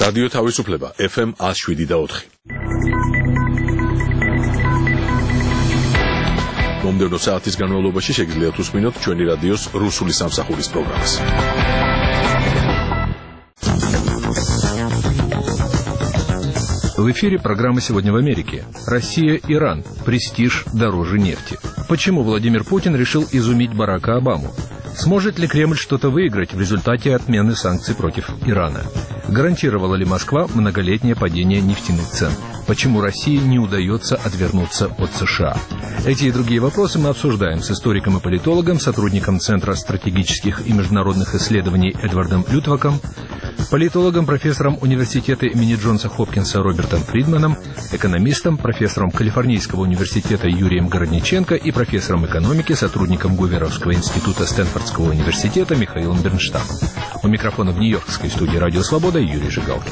რადიო თავისუფლება FM 107.4. მომდევნო საათის განმავლობაში შეგიძლიათ უსმინოთ ჩვენი რადიოს რუსული სამსახურის პროგრამას. В эфире программа «Сегодня в Америке». Россия, Иран. Престиж дороже нефти. Почему Владимир Путин решил изумить Барака Обаму? Сможет ли Кремль что-то выиграть в результате отмены санкций против Ирана? Гарантировала ли Москва многолетнее падение нефтяных цен? Почему России не удается отвернуться от США? Эти и другие вопросы мы обсуждаем с историком и политологом, сотрудником Центра стратегических и международных исследований Эдвардом Лютваком, политологом, профессором университета имени Джонса Хопкинса Робертом Фридманом, экономистом, профессором Калифорнийского университета Юрием Городниченко и профессором экономики, сотрудником Гуверовского института Стэнфордского университета Михаилом Бернштадтом. У микрофона в Нью-Йоркской студии «Радио Свобода» Юрий Жигалкин.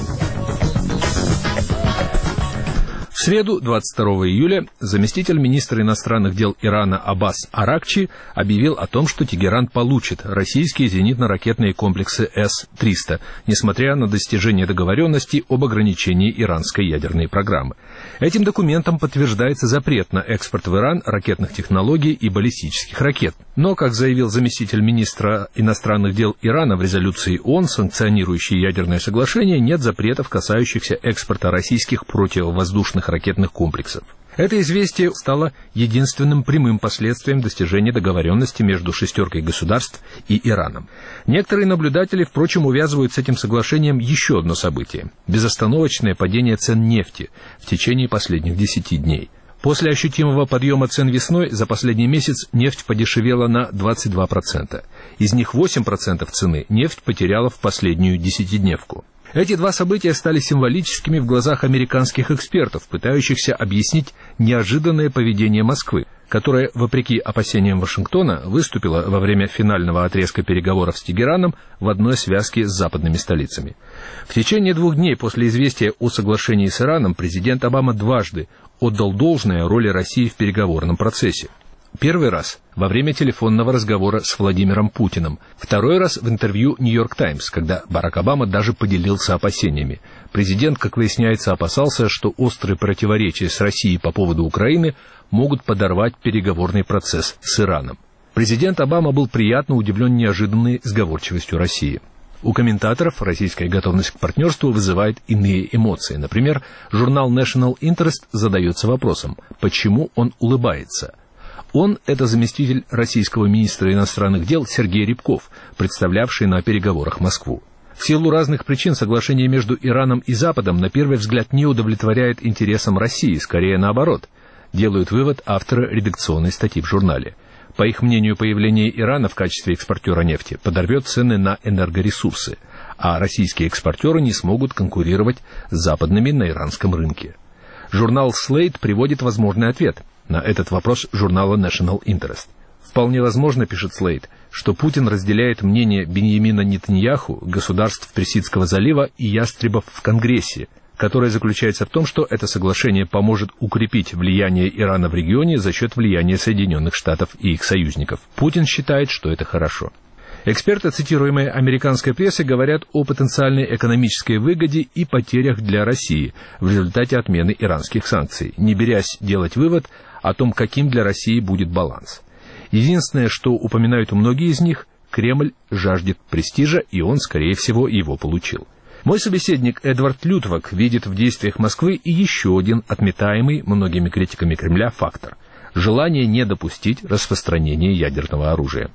В среду, 22 июля, заместитель министра иностранных дел Ирана Аббас Аракчи объявил о том, что Тегеран получит российские зенитно-ракетные комплексы С-300, несмотря на достижение договоренности об ограничении иранской ядерной программы. Этим документом подтверждается запрет на экспорт в Иран ракетных технологий и баллистических ракет. Но, как заявил заместитель министра иностранных дел Ирана в резолюции ООН, санкционирующей ядерное соглашение, нет запретов, касающихся экспорта российских противовоздушных ракетных комплексов. Это известие стало единственным прямым последствием достижения договоренности между шестеркой государств и Ираном. Некоторые наблюдатели, впрочем, увязывают с этим соглашением еще одно событие – безостановочное падение цен нефти в течение последних 10 дней. После ощутимого подъема цен весной за последний месяц нефть подешевела на 22%. Из них 8% цены нефть потеряла в последнюю десятидневку. Эти два события стали символическими в глазах американских экспертов, пытающихся объяснить неожиданное поведение Москвы, которая, вопреки опасениям Вашингтона, выступила во время финального отрезка переговоров с Тегераном в одной связке с западными столицами. В течение 2 дней после известия о соглашении с Ираном президент Обама дважды отдал должное роли России в переговорном процессе. Первый раз во время телефонного разговора с Владимиром Путиным. Второй раз в интервью «Нью-Йорк Таймс», когда Барак Обама даже поделился опасениями. Президент, как выясняется, опасался, что острые противоречия с Россией по поводу Украины могут подорвать переговорный процесс с Ираном. Президент Обама был приятно удивлен неожиданной сговорчивостью России. У комментаторов российская готовность к партнерству вызывает иные эмоции. Например, журнал National Interest задается вопросом, почему он улыбается. Он – это заместитель российского министра иностранных дел Сергей Рябков, представлявший на переговорах Москву. В силу разных причин соглашение между Ираном и Западом на первый взгляд не удовлетворяет интересам России, скорее наоборот, делают вывод авторы редакционной статьи в журнале. По их мнению, появление Ирана в качестве экспортера нефти подорвет цены на энергоресурсы, а российские экспортеры не смогут конкурировать с западными на иранском рынке. Журнал Slate приводит возможный ответ на этот вопрос журнала National Interest. Вполне возможно, пишет Slate, что Путин разделяет мнение Биньямина Нетаньяху, государств Персидского залива и ястребов в Конгрессе, которое заключается в том, что это соглашение поможет укрепить влияние Ирана в регионе за счет влияния Соединенных Штатов и их союзников. Путин считает, что это хорошо. Эксперты, цитируемые американской прессой, говорят о потенциальной экономической выгоде и потерях для России в результате отмены иранских санкций, не берясь делать вывод о том, каким для России будет баланс. Единственное, что упоминают многие из них, Кремль жаждет престижа, и он, скорее всего, его получил. Мой собеседник Эдвард Лютвак видит в действиях Москвы и еще один отметаемый многими критиками Кремля фактор – желание не допустить распространения ядерного оружия.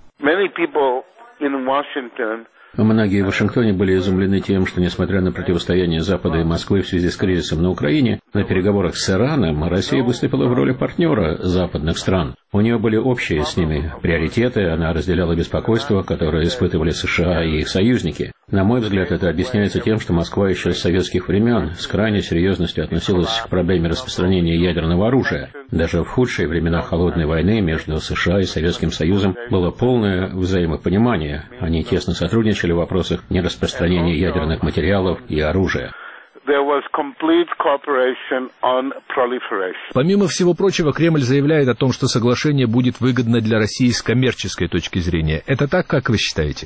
Многие в Вашингтоне были изумлены тем, что, несмотря на противостояние Запада и Москвы в связи с кризисом на Украине, на переговорах с Ираном Россия выступила в роли партнера западных стран. У нее были общие с ними приоритеты, она разделяла беспокойство, которое испытывали США и их союзники. На мой взгляд, это объясняется тем, что Москва еще с советских времен с крайней серьезностью относилась к проблеме распространения ядерного оружия. Даже в худшие времена холодной войны между США и Советским Союзом было полное взаимопонимание. Они тесно сотрудничали в вопросах нераспространения ядерных материалов и оружия. Помимо всего прочего, Кремль заявляет о том, что соглашение будет выгодно для России с коммерческой точки зрения. Это так, как вы считаете?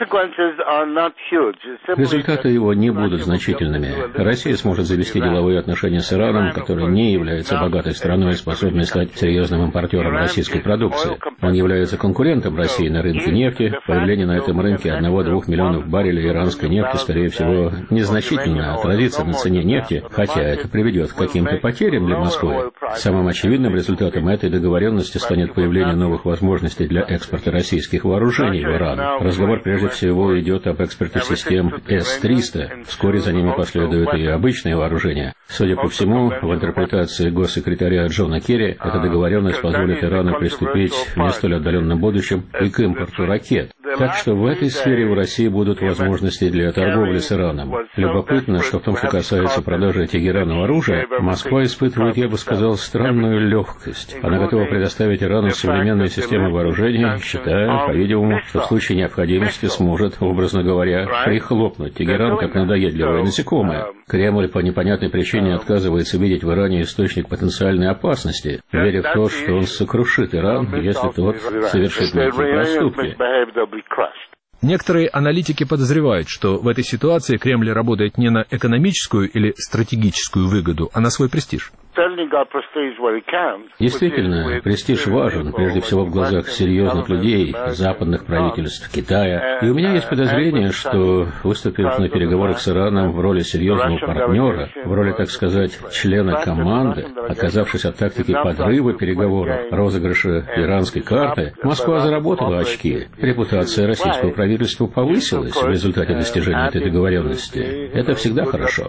Результаты его не будут значительными. Россия сможет завести деловые отношения с Ираном, который не является богатой страной и способной стать серьезным импортером российской продукции. Он является конкурентом России на рынке нефти. Появление на этом рынке 1-2 миллионов баррелей иранской нефти, скорее всего, незначительно отразится на цене нефти, хотя это приведет к каким-то потерям для Москвы. Самым очевидным результатом этой договоренности станет появление новых возможностей для экспорта российских вооружений в Иран. Разговор прежде всего идет об экспорте систем С-300. Вскоре за ними последуют и обычные вооружения. Судя по всему, в интерпретации госсекретаря Джона Керри, эта договоренность позволит Ирану приступить в не столь отдаленном будущем и к импорту ракет. Так что в этой сфере у России будут возможности для торговли с Ираном. Любопытно, что в том, что касается продажи Тегерану оружия, Москва испытывает, я бы сказал, странную легкость. Она готова предоставить Ирану современные системы вооружения, считая, по-видимому, что в случае необходимости сможет, образно говоря, прихлопнуть Тегеран как надоедливое насекомое. Кремль по непонятной причине отказывается видеть в Иране источник потенциальной опасности, веря в то, что он сокрушит Иран, если тот совершит некие проступки. Некоторые аналитики подозревают, что в этой ситуации Кремль работает не на экономическую или стратегическую выгоду, а на свой престиж. Действительно, престиж важен, прежде всего в глазах серьезных людей, западных правительств, Китая. И у меня есть подозрение, что, выступив на переговорах с Ираном в роли серьезного партнера, в роли, так сказать, члена команды, отказавшись от тактики подрыва переговоров, розыгрыша иранской карты, Москва заработала очки. Репутация российского правительства повысилась в результате достижения этой договоренности. Это всегда хорошо.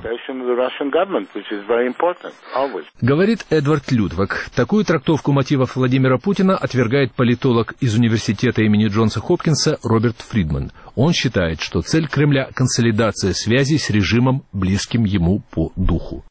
Говорит Эдвард Людвиг. Такую трактовку мотивов Владимира Путина отвергает политолог из университета имени Джонса Хопкинса Роберт Фридман. Он считает, что цель Кремля – консолидация связей с режимом, близким ему по духу.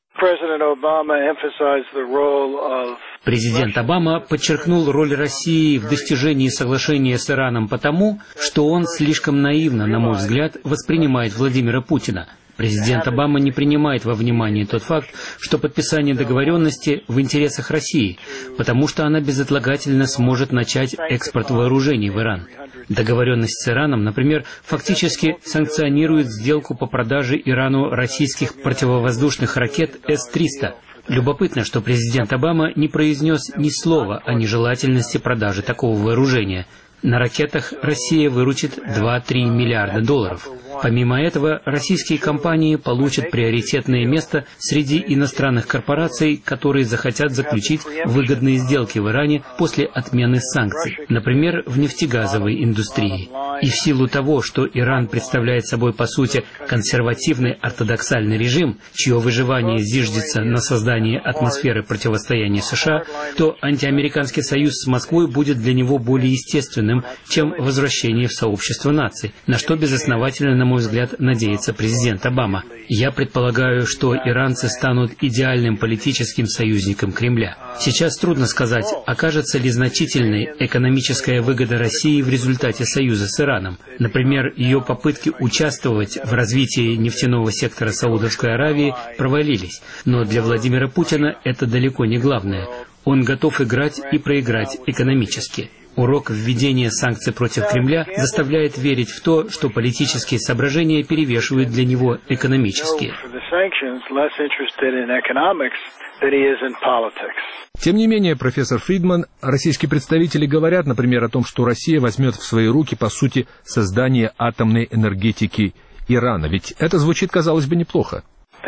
Президент Обама подчеркнул роль России в достижении соглашения с Ираном потому, что он слишком наивно, на мой взгляд, воспринимает Владимира Путина. Президент Обама не принимает во внимание тот факт, что подписание договоренности в интересах России, потому что она безотлагательно сможет начать экспорт вооружений в Иран. Договоренность с Ираном, например, фактически санкционирует сделку по продаже Ирану российских противовоздушных ракет С-300. Любопытно, что президент Обама не произнес ни слова о нежелательности продажи такого вооружения. На ракетах Россия выручит 2-3 миллиарда долларов. Помимо этого, российские компании получат приоритетное место среди иностранных корпораций, которые захотят заключить выгодные сделки в Иране после отмены санкций, например, в нефтегазовой индустрии. И в силу того, что Иран представляет собой, по сути, консервативный ортодоксальный режим, чье выживание зиждется на создании атмосферы противостояния США, то антиамериканский союз с Москвой будет для него более естественным, чем возвращение в сообщество наций, на что безосновательно, на мой взгляд, надеется президент Обама. Я предполагаю, что иранцы станут идеальным политическим союзником Кремля. Сейчас трудно сказать, окажется ли значительной экономическая выгода России в результате союза с Ираном. Например, ее попытки участвовать в развитии нефтяного сектора Саудовской Аравии провалились. Но для Владимира Путина это далеко не главное. Он готов играть и проиграть экономически. Урок введения санкций против Кремля заставляет верить в то, что политические соображения перевешивают для него экономические. Тем не менее, профессор Фридман, российские представители говорят, например, о том, что Россия возьмет в свои руки, по сути, создание атомной энергетики Ирана. Ведь это звучит, казалось бы, неплохо.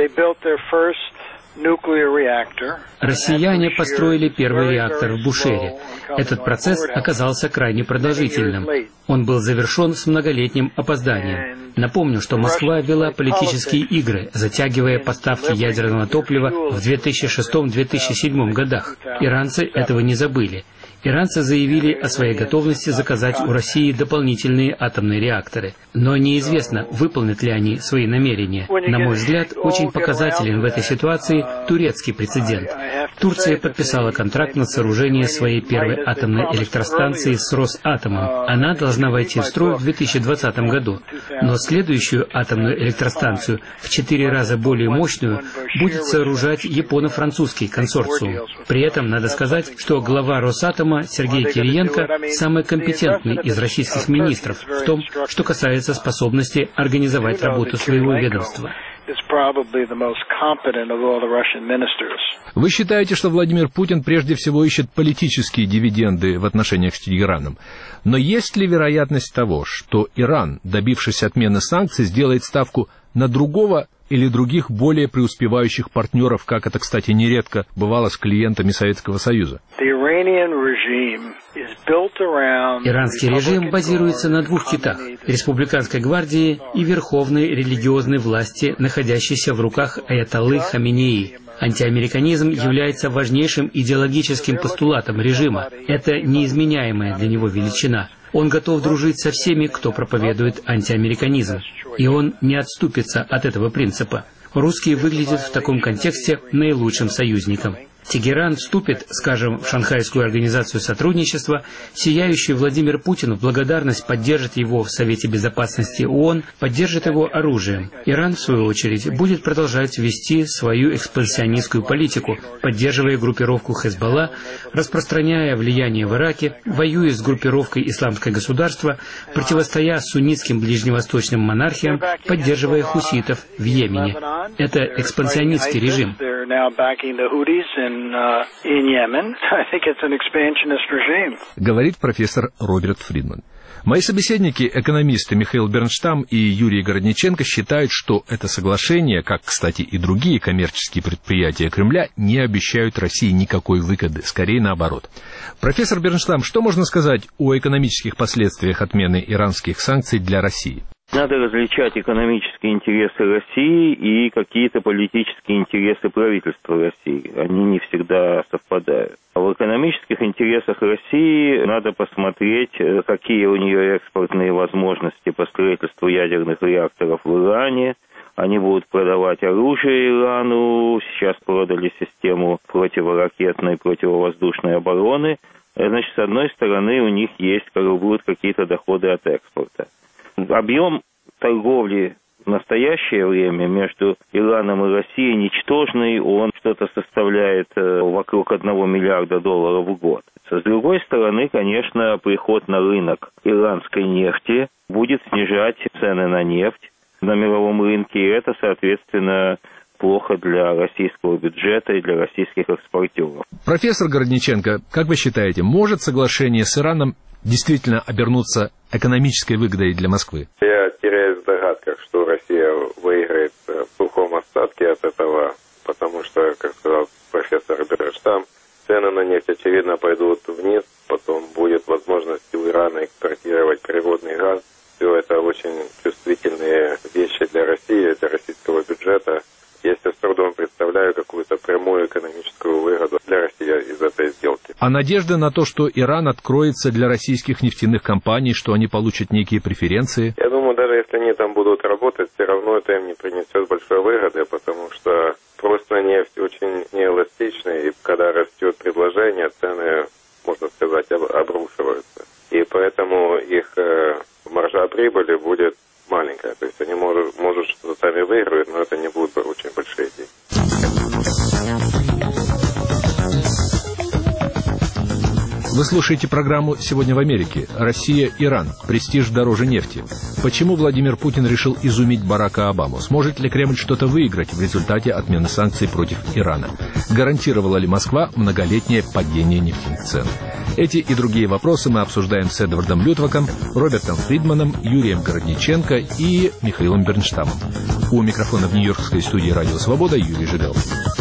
Россияне построили первый реактор в Бушере. Этот процесс оказался крайне продолжительным. Он был завершен с многолетним опозданием. Напомню, что Москва вела политические игры, затягивая поставки ядерного топлива в 2006-2007 годах. Иранцы этого не забыли. Иранцы заявили о своей готовности заказать у России дополнительные атомные реакторы. Но неизвестно, выполнят ли они свои намерения. На мой взгляд, очень показателен в этой ситуации турецкий прецедент. Турция подписала контракт на сооружение своей первой атомной электростанции с Росатомом. Она должна войти в строй в 2020 году. Но следующую атомную электростанцию, в 4 раза более мощную, будет сооружать японо-французский консорциум. При этом надо сказать, что глава Росатома Сергей Кириенко самый компетентный из российских министров в том, что касается способности организовать работу своего ведомства. Вы считаете, что Владимир Путин прежде всего ищет политические дивиденды в отношениях с Тегераном. Но есть ли вероятность того, что Иран, добившись отмены санкций, сделает ставку на другого или других более преуспевающих партнеров, как это, кстати, нередко бывало с клиентами Советского Союза? Иранский режим базируется на 2 китах – республиканской гвардии и верховной религиозной власти, находящейся в руках аятоллы Хаменеи. Антиамериканизм является важнейшим идеологическим постулатом режима. Это неизменяемая для него величина. Он готов дружить со всеми, кто проповедует антиамериканизм. И он не отступится от этого принципа. Русские выглядят в таком контексте наилучшим союзником. Тегеран вступит, скажем, в Шанхайскую организацию сотрудничества, сияющий Владимир Путин в благодарность поддержит его в Совете Безопасности ООН, поддержит его оружием. Иран, в свою очередь, будет продолжать вести свою экспансионистскую политику, поддерживая группировку Хезболла, распространяя влияние в Ираке, воюя с группировкой «Исламское государство», противостоя суннитским ближневосточным монархиям, поддерживая хуситов в Йемене. Это экспансионистский режим. Говорит профессор Роберт Фридман. Мои собеседники, экономисты Михаил Бернштам и Юрий Городниченко, считают, что это соглашение, как, кстати, и другие коммерческие предприятия Кремля, не обещают России никакой выгоды, скорее наоборот. Профессор Бернштам, что можно сказать о экономических последствиях отмены иранских санкций для России? Надо различать экономические интересы России и какие-то политические интересы правительства России. Они не всегда совпадают. А в экономических интересах России надо посмотреть, какие у нее экспортные возможности по строительству ядерных реакторов в Иране. Они будут продавать оружие Ирану. Сейчас продали систему противоракетной, противовоздушной обороны. Значит, с одной стороны, у них есть, будут какие-то доходы от экспорта. Объем торговли в настоящее время между Ираном и Россией ничтожный, он что-то составляет вокруг $1 миллиарда в год. С другой стороны, конечно, приход на рынок иранской нефти будет снижать цены на нефть на мировом рынке, и это, соответственно, плохо для российского бюджета и для российских экспортеров. Профессор Городниченко, как вы считаете, может соглашение с Ираном действительно обернуться экономической выгодой для Москвы? Я теряюсь в догадках, что Россия выиграет в сухом остатке от этого, потому что, как сказал профессор Бернштам, цены на нефть, очевидно, пойдут вниз, потом будет возможность у Ирана экспортировать природный газ. Все это очень чувствительные вещи для России, для российского бюджета. Я с трудом представляю какую-то прямую экономическую выгоду для России из этой сделки. А надежда на то, что Иран откроется для российских нефтяных компаний, что они получат некие преференции? Я думаю, даже если они там будут работать, все равно это им не принесет большой выгоды, потому что спрос на нефть очень неэластичный, и когда растет предложение, цены, можно сказать, обрушиваются. И поэтому их маржа прибыли будет маленькая. То есть они может что-то сами выигрывать, но это не будут очень большие деньги. Вы слушаете программу «Сегодня в Америке». Россия, Иран. Престиж дороже нефти. Почему Владимир Путин решил изумить Барака Обаму? Сможет ли Кремль что-то выиграть в результате отмены санкций против Ирана? Гарантировала ли Москва многолетнее падение нефтяных цен? Эти и другие вопросы мы обсуждаем с Эдвардом Лютваком, Робертом Фридманом, Юрием Городниченко и Михаилом Бернштамом. У микрофона в нью-йоркской студии «Радио Свобода» Юрий Жидел.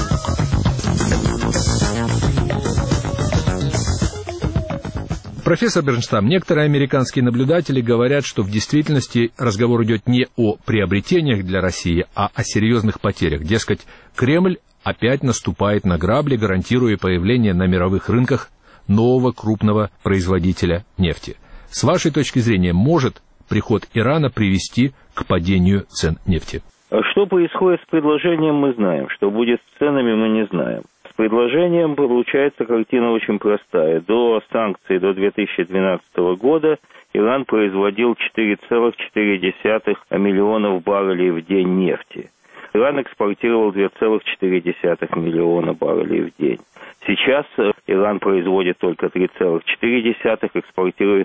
Профессор Бернштам, некоторые американские наблюдатели говорят, что в действительности разговор идет не о приобретениях для России, а о серьезных потерях. Дескать, Кремль опять наступает на грабли, гарантируя появление на мировых рынках нового крупного производителя нефти. С вашей точки зрения, может приход Ирана привести к падению цен нефти? Что происходит с предложением, мы знаем. Что будет с ценами, мы не знаем. С предложением получается картина очень простая. До санкций до 2012 года Иран производил 4,4 миллионов баррелей в день нефти. Иран экспортировал 2,4 миллиона баррелей в день. Сейчас Иран производит только 3,4, экспортирует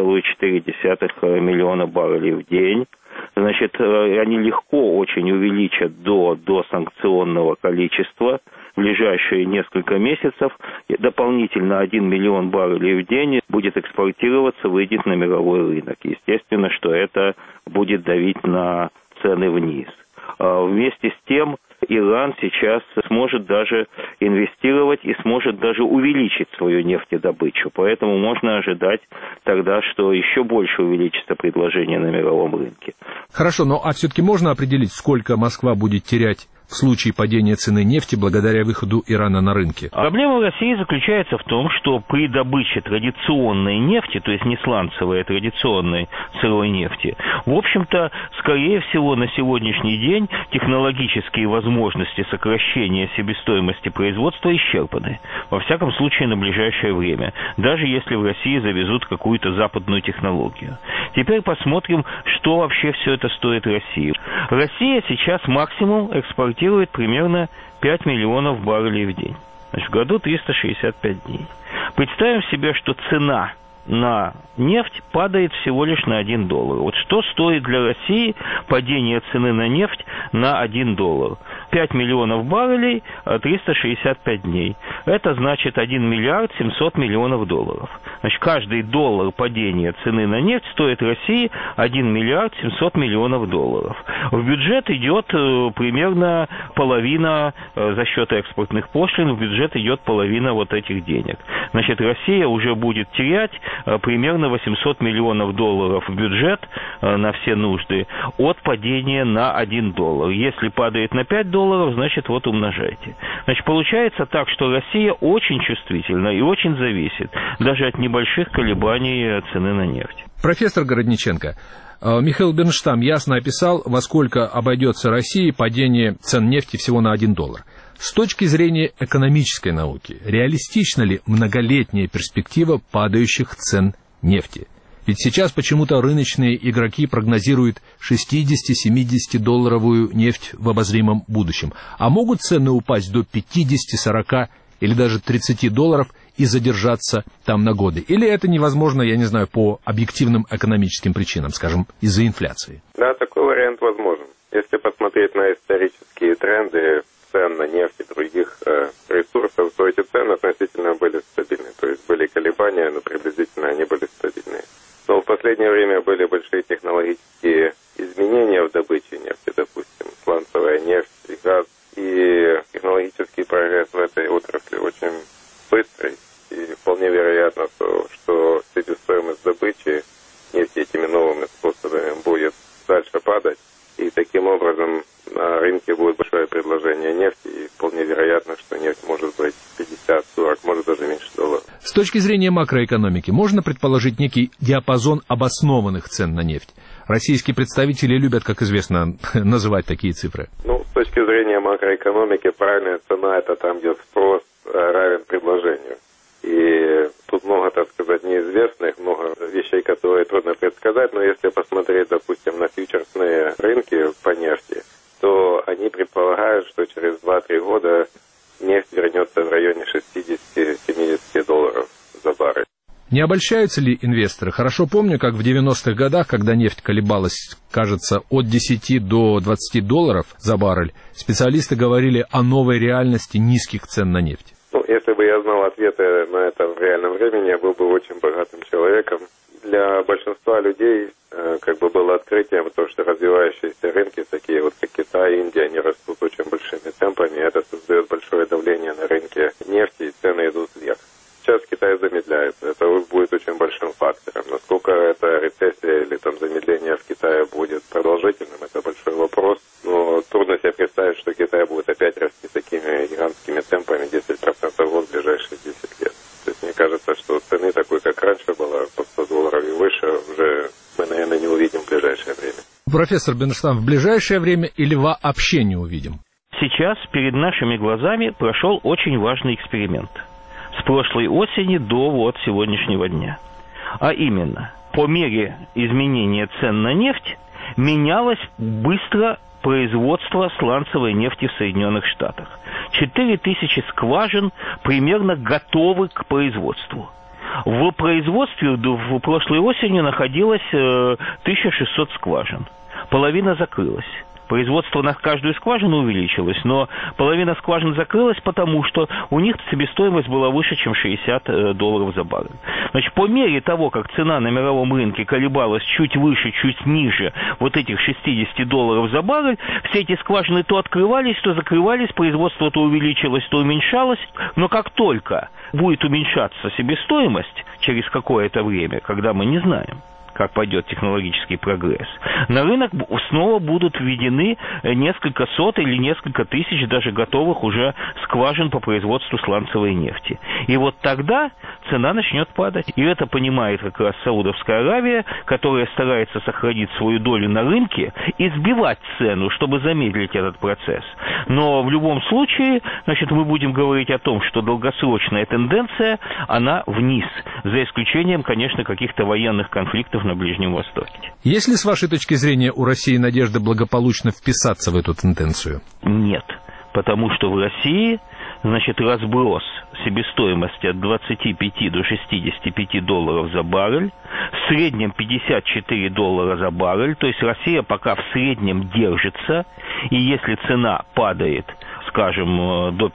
1,4 миллиона баррелей в день. Значит, они легко очень увеличат до санкционного количества в ближайшие несколько месяцев. Дополнительно 1 миллион баррелей в день будет экспортироваться, выйдет на мировой рынок. Естественно, что это будет давить на цены вниз. Вместе с тем Иран сейчас сможет даже инвестировать и сможет даже увеличить свою нефтедобычу. Поэтому можно ожидать тогда, что еще больше увеличится предложение на мировом рынке. Хорошо, но все-таки можно определить, сколько Москва будет терять в случае падения цены нефти благодаря выходу Ирана на рынки? Проблема в России заключается в том, что при добыче традиционной нефти, то есть не сланцевой, а традиционной сырой нефти, в общем-то, скорее всего, на сегодняшний день технологические возможности сокращения себестоимости производства исчерпаны. Во всяком случае, на ближайшее время. Даже если в России завезут какую-то западную технологию. Теперь посмотрим, что вообще все это стоит России. Россия сейчас максимум экспортирует примерно 5 миллионов баррелей в день. Значит, в году 365 дней. Представим себе, что цена на нефть падает всего лишь на $1. Вот что стоит для России падение цены на нефть на $1? 5 миллионов баррелей, 365 дней. Это значит 1 миллиард 700 миллионов долларов. Значит, каждый доллар падения цены на нефть стоит России 1 миллиард 700 миллионов долларов. В бюджет идет примерно половина, за счет экспортных пошлин, в бюджет идет половина вот этих денег. Значит, Россия уже будет терять примерно 800 миллионов долларов в бюджет на все нужды от падения на $1. Если падает на $5, значит, вот умножайте. Значит, получается так, что Россия очень чувствительна и очень зависит даже от небольших колебаний цены на нефть. Профессор Городниченко, Михаил Бернштам ясно описал, во сколько обойдется России падение цен нефти всего на $1. С точки зрения экономической науки, реалистична ли многолетняя перспектива падающих цен нефти? Ведь сейчас почему-то рыночные игроки прогнозируют 60-70 долларовую нефть в обозримом будущем. А могут цены упасть до 50, 40 или даже 30 долларов и задержаться там на годы? Или это невозможно, я не знаю, по объективным экономическим причинам, скажем, из-за инфляции? Да, такой вариант возможен. Если посмотреть на исторические тренды цен на нефть и других ресурсов, то эти цены относительно были стабильны. То есть были колебания, но приблизительно они были стабильные. Но в последнее время были большие технологические изменения в добыче нефти, допустим, сланцевая нефть и газ. И технологический прогресс в этой отрасли очень быстрый. И вполне вероятно, что себестоимость добычи нефти этими новыми способами будет дальше падать. И таким образом на рынке будет большое предложение нефти, и вполне вероятно, что нефть может быть 50-40, может даже меньше долларов. С точки зрения макроэкономики, можно предположить некий диапазон обоснованных цен на нефть? Российские представители любят, как известно, называть такие цифры. Ну, с точки зрения макроэкономики, правильная цена – это там, где спрос равен предложению. И тут много, так сказать, неизвестных, много вещей, которые трудно предсказать, но если посмотреть, допустим, на фьючерсные рынки по нефти, то они предполагают, что через 2-3 года нефть вернется в районе 60-70 долларов за баррель. Не обольщаются ли инвесторы? Хорошо помню, как в 90-х годах, когда нефть колебалась, кажется, от 10 до 20 долларов за баррель, специалисты говорили о новой реальности низких цен на нефть. Ну, если бы я знал ответы на это в реальном времени, я был бы очень богатым человеком. Для большинства людей было открытием то, что развивающиеся рынки, такие вот как Китай, Индия, они растут очень большими темпами. Это создает большое давление на рынке нефти, и цены идут вверх. Сейчас Китай замедляется. Это будет очень большим фактором. Насколько эта рецессия или замедление в Китае будет продолжительным, это большой вопрос. Но трудно себе представить, что Китай будет опять расти такими гигантскими темпами 10% в год в ближайшие 10 лет. То есть мне кажется, что цены такой, как раньше было, по 100 долларов и выше, уже мы, наверное, не увидим в ближайшее время. Профессор Бернштам, в ближайшее время или вообще не увидим? сейчас перед нашими глазами прошел очень важный эксперимент. С прошлой осени до сегодняшнего дня. А именно, по мере изменения цен на нефть менялось быстро производство сланцевой нефти в Соединенных Штатах. 4000 скважин примерно готовы к производству. В производстве в прошлой осенью находилось 1600 скважин. Половина закрылась. Производство на каждую скважину увеличилось, но половина скважин закрылась, потому что у них себестоимость была выше, чем $60 за баррель. Значит, по мере того, как цена на мировом рынке колебалась чуть выше, чуть ниже вот этих $60 за баррель, все эти скважины то открывались, то закрывались, производство то увеличилось, то уменьшалось. Но как только будет уменьшаться себестоимость через какое-то время, когда мы не знаем, как пойдет технологический прогресс, на рынок снова будут введены несколько сот или несколько тысяч даже готовых уже скважин по производству сланцевой нефти. И вот тогда цена начнет падать. И это понимает как раз Саудовская Аравия, которая старается сохранить свою долю на рынке и сбивать цену, чтобы замедлить этот процесс. Но в любом случае, значит, мы будем говорить о том, что долгосрочная тенденция, она вниз, за исключением, конечно, каких-то военных конфликтов на Ближнем Востоке. Есть ли, с вашей точки зрения, у России надежда благополучно вписаться в эту тенденцию? Нет, потому что в России, значит, разброс себестоимости от 25 до $65 за баррель, в среднем $54 за баррель, то есть Россия пока в среднем держится, и если цена падает, скажем, до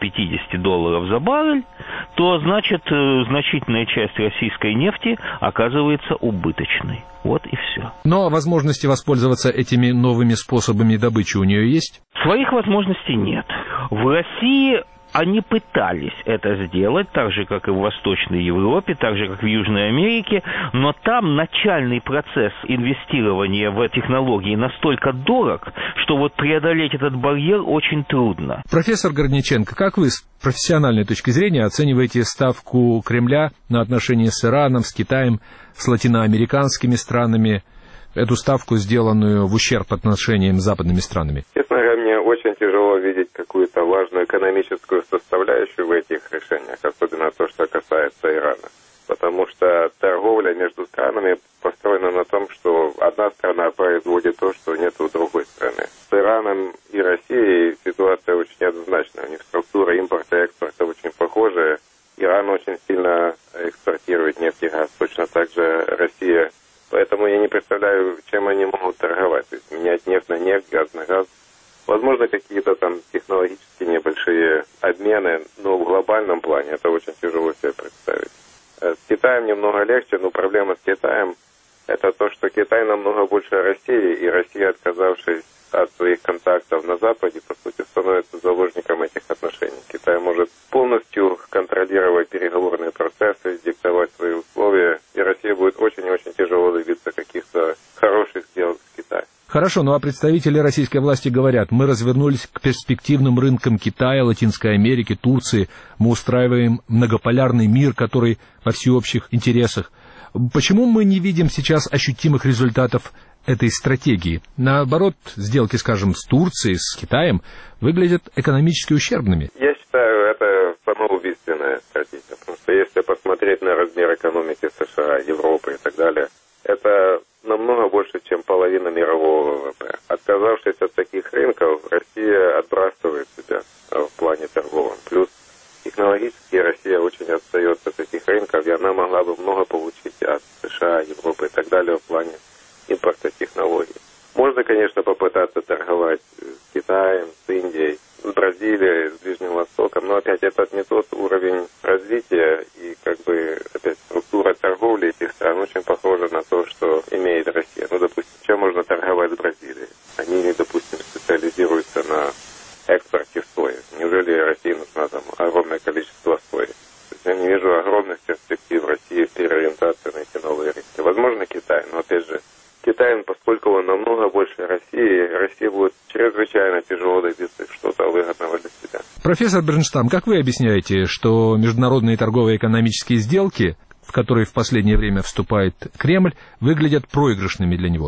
$50 за баррель, то, значит, значительная часть российской нефти оказывается убыточной. Вот и все. Но возможности воспользоваться этими новыми способами добычи у нее есть? Своих возможностей нет. В России они пытались это сделать, так же, как и в Восточной Европе, так же, как в Южной Америке, но там начальный процесс инвестирования в технологии настолько дорог, что вот преодолеть этот барьер очень трудно. Профессор Гордниченко, как вы с профессиональной точки зрения оцениваете ставку Кремля на отношения с Ираном, с Китаем, с латиноамериканскими странами, эту ставку, сделанную в ущерб отношениям с западными странами? Честно говоря, мне очень тяжело видеть какую-то важную экономическую составляющую в этих решениях, особенно то, что касается Ирана. Потому что торговля между странами построена на том, что одна страна производит то, что нет у другой страны. С Ираном и Россией ситуация очень однозначная. У них структура импорта и экспорта очень похожая. Иран очень сильно экспортирует нефть и газ, точно так же Россия. Поэтому я не представляю, чем они могут торговать. То есть менять нефть на нефть, газ на газ. Возможно, какие-то там технологические небольшие обмены, но в глобальном плане это очень тяжело себе представить. С Китаем немного легче, но проблема с Китаем – это то, что Китай намного больше России, и Россия, отказавшись от своих контактов на Западе, по сути, становится заложником этих отношений. Китай может полностью контролировать переговорные процессы, диктовать свои условия, и Россия будет очень-очень тяжело добиться каких-то хороших сделок с Китаем. Хорошо, ну а представители российской власти говорят, мы развернулись к перспективным рынкам Китая, Латинской Америки, Турции, мы устраиваем многополярный мир, который во всеобщих интересах. Почему мы не видим сейчас ощутимых результатов этой стратегии? Наоборот, сделки, скажем, с Турцией, с Китаем выглядят экономически ущербными. Я считаю, это самоубийственная стратегия, потому что если посмотреть на размер экономики США, Европы и так далее, это намного больше, чем половина мирового ВВП. Отказавшись от таких рынков, Россия отбрасывает себя в плане торговом. Плюс технологически Россия очень отстает от этих рынков, и она могла бы много получить от США, Европы и так далее в плане импорта технологий. Можно, конечно, попытаться торговать с Китаем, с Индией, с Бразилией, с Ближним Востоком, но опять это не тот уровень развития, и как бы опять структура торговли этих стран очень похожа на то, что имеет Россия. Ну, допустим, чем можно торговать с Бразилией? Они, допустим, специализируются на экспорте сои. Неужели России нужно там огромное количество сои? То есть я не вижу огромных перспектив в России в переориентации на эти новые рынки. Возможно, Китай, но опять же, Китай, поскольку он намного больше России, Россия будет чрезвычайно тяжело добиться что-то выгодного для себя. Профессор Бернштам, как вы объясняете, что международные торговые экономические сделки, в которые в последнее время вступает Кремль, выглядят проигрышными для него?